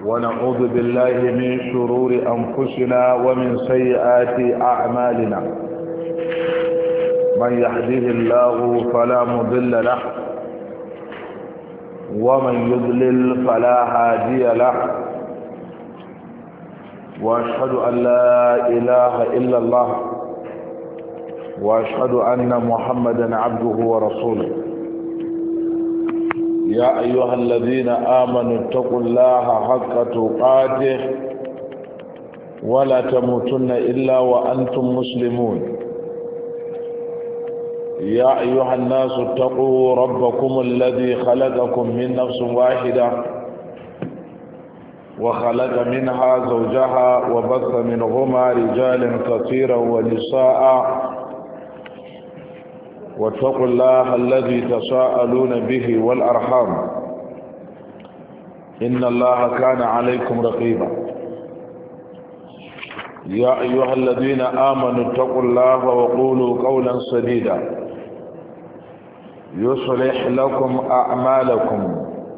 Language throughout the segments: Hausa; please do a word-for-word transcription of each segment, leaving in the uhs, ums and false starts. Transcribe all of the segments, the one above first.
ونعوذ بالله من شرور أنفسنا ومن سيئات أعمالنا. من يهده الله فلا مضل له ومن يضلل فلا هادي له، وأشهد أن لا إله إلا الله، وأشهد أن محمدا عبده ورسوله. يا أيها الذين آمنوا اتقوا الله حق تقاته ولا تموتن إلا وأنتم مسلمون. يا أيها الناس اتقوا ربكم الذي خلقكم من نفس واحدة وخلق منها زوجها وبث منهما رجالا كثيرا ونساء، واتقوا الله الذي تساءلون به والأرحام، إن الله كان عليكم رقيبا. يا أيها الذين آمنوا اتقوا الله وقولوا قولا سديدا يصلح لكم أعمالكم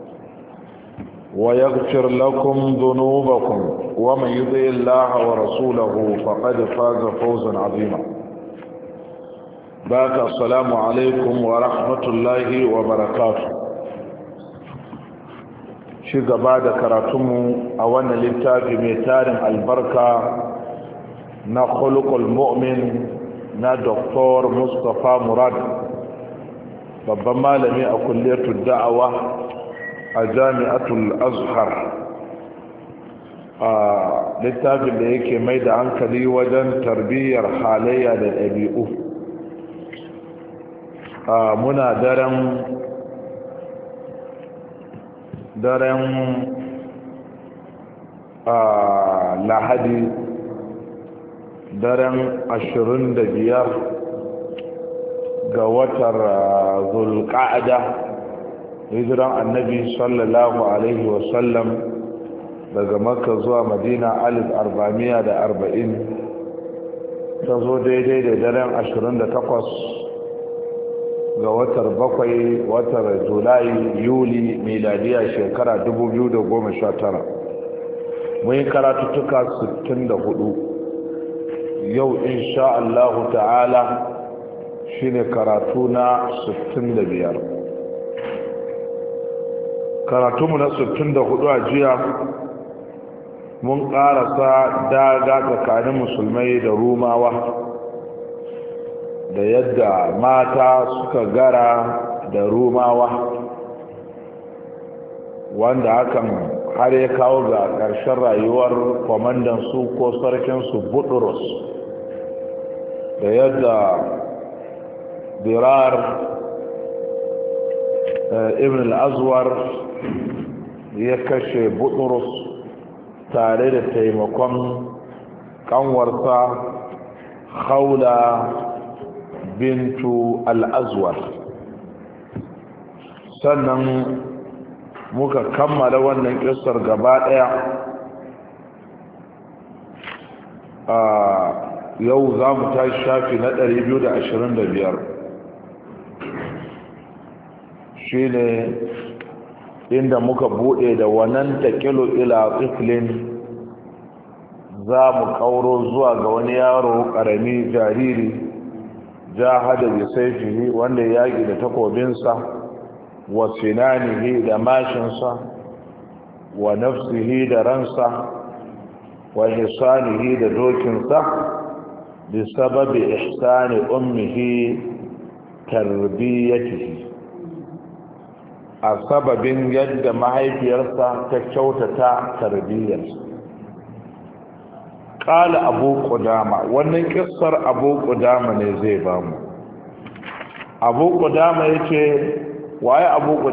ويغفر لكم ذنوبكم، ومن يطع الله ورسوله فقد فاز فوزا عظيما. باك السلام عليكم ورحمة الله وبركاته. شيء بعد كراتم أولا للتاج ميتار البركة نخلق المؤمن نا دكتور مصطفى مراد، babban malami a kulliyatul da'awa a jami'atul azhar. a littafin da yake mai da hankali wajen tarbiyyar halayya da ɗabi'u. muna daren daren lahadi, daren ashirin da biyar ga watar zulqa'ada, hijiran annabi sallallahu alaihi wasallam daga makka zuwa madina alif arba'amiya da arba'in, ta zo daidai da daren ashirin da takwas ga watar bakwai, watar julai yuli miladiya shekara dubu biyu da goma sha tara. mun yi karatuttuka sittin da hudu. yau insha Allah ta'ala shine karatu na sittin da biyar. karatunmu na sittin da hudu a jiya mun karasa daga tsakanin musulmai da rumawa, da yadda mata suka gara da rumawa, wanda hakan har ya kawo ga ƙarshen rayuwar kwamandan su ko sarkinsu Butrus, da yadda dirar ibn al-azwar ya kashe Butrus tare da taimakon kanwarsa Khawla bintu al-azwar. sannan muka kammala wannan kissar gaba daya. a yau za mu tashi shafi na ɗari biyu da ashirin da biyar. shine inda muka bude da wannan taqilu ila tiflin, za mu kauro zuwa ga wani yaro karami jariri, jahada bi sayfihi, wanda ya yaki da takobinsa, wa sinanihi da mashinsa, wa nafsihi da ransa, wa hisanihi da dokinsa, bi sababi ihsani ummihi tarbiyatihi, a sababin yadda mahaifiyarsa ta kyautata tarbiyyarsa. ƙala abu ƙudama, wannan ƙissar abu ƙudama ne zai ba mu. abu ƙudama ya ce, waye abu